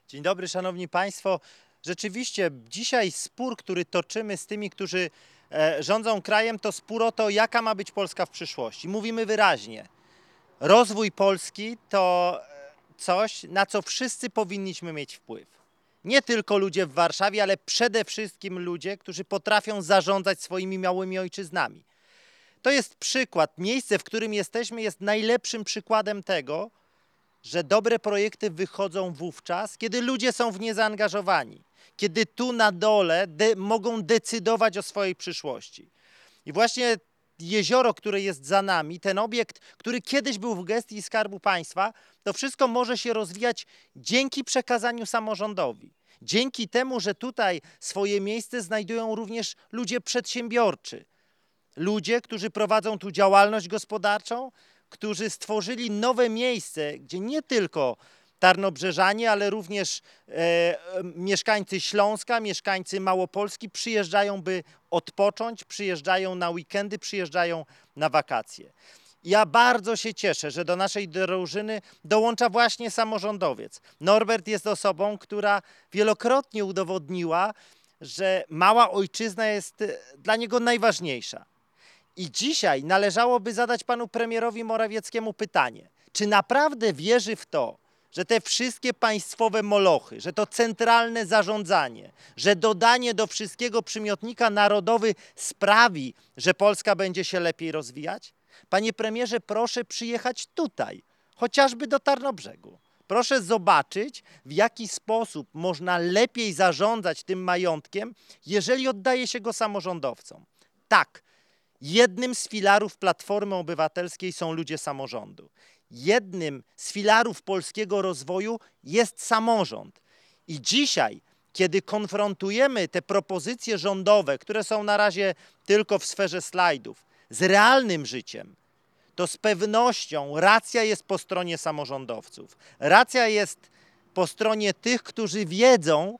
Dzień dobry, szanowni państwo. Rzeczywiście dzisiaj spór, który toczymy z tymi, którzy rządzą krajem, to spór o to, jaka ma być Polska w przyszłości. Mówimy wyraźnie, rozwój Polski to coś, na co wszyscy powinniśmy mieć wpływ. Nie tylko ludzie w Warszawie, ale przede wszystkim ludzie, którzy potrafią zarządzać swoimi małymi ojczyznami. To jest przykład. Miejsce, w którym jesteśmy, jest najlepszym przykładem tego, że dobre projekty wychodzą wówczas, kiedy ludzie są w nie zaangażowani, kiedy tu na dole mogą decydować o swojej przyszłości. I właśnie jezioro, które jest za nami, ten obiekt, który kiedyś był w gestii Skarbu Państwa, to wszystko może się rozwijać dzięki przekazaniu samorządowi. Dzięki temu, że tutaj swoje miejsce znajdują również ludzie przedsiębiorczy, ludzie, którzy prowadzą tu działalność gospodarczą, którzy stworzyli nowe miejsce, gdzie nie tylko Tarnobrzeżanie, ale również mieszkańcy Śląska, mieszkańcy Małopolski przyjeżdżają, by odpocząć, przyjeżdżają na weekendy, przyjeżdżają na wakacje. Ja bardzo się cieszę, że do naszej drużyny dołącza właśnie samorządowiec. Norbert jest osobą, która wielokrotnie udowodniła, że mała ojczyzna jest dla niego najważniejsza. I dzisiaj należałoby zadać panu premierowi Morawieckiemu pytanie, czy naprawdę wierzy w to, że te wszystkie państwowe molochy, że to centralne zarządzanie, że dodanie do wszystkiego przymiotnika narodowy sprawi, że Polska będzie się lepiej rozwijać? Panie premierze, proszę przyjechać tutaj, chociażby do Tarnobrzegu. Proszę zobaczyć, w jaki sposób można lepiej zarządzać tym majątkiem, jeżeli oddaje się go samorządowcom. Tak. Jednym z filarów Platformy Obywatelskiej są ludzie samorządu. Jednym z filarów polskiego rozwoju jest samorząd. I dzisiaj, kiedy konfrontujemy te propozycje rządowe, które są na razie tylko w sferze slajdów, z realnym życiem, to z pewnością racja jest po stronie samorządowców. Racja jest po stronie tych, którzy wiedzą,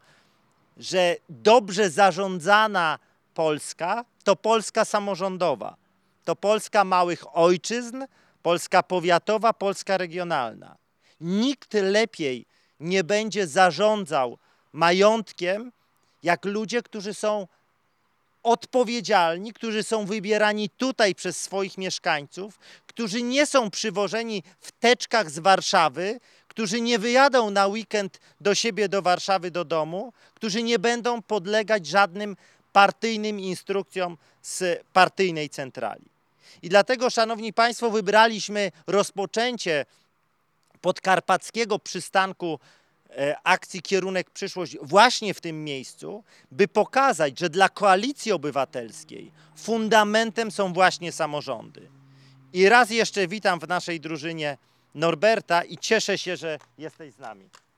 że dobrze zarządzana Polska to Polska samorządowa, to Polska małych ojczyzn, Polska powiatowa, Polska regionalna. Nikt lepiej nie będzie zarządzał majątkiem jak ludzie, którzy są odpowiedzialni, którzy są wybierani tutaj przez swoich mieszkańców, którzy nie są przywożeni w teczkach z Warszawy, którzy nie wyjadą na weekend do siebie, do Warszawy, do domu, którzy nie będą podlegać żadnym partyjnym instrukcjom z partyjnej centrali. I dlatego, szanowni państwo, wybraliśmy rozpoczęcie podkarpackiego przystanku akcji Kierunek Przyszłość właśnie w tym miejscu, by pokazać, że dla Koalicji Obywatelskiej fundamentem są właśnie samorządy. I raz jeszcze witam w naszej drużynie Norberta i cieszę się, że jesteś z nami.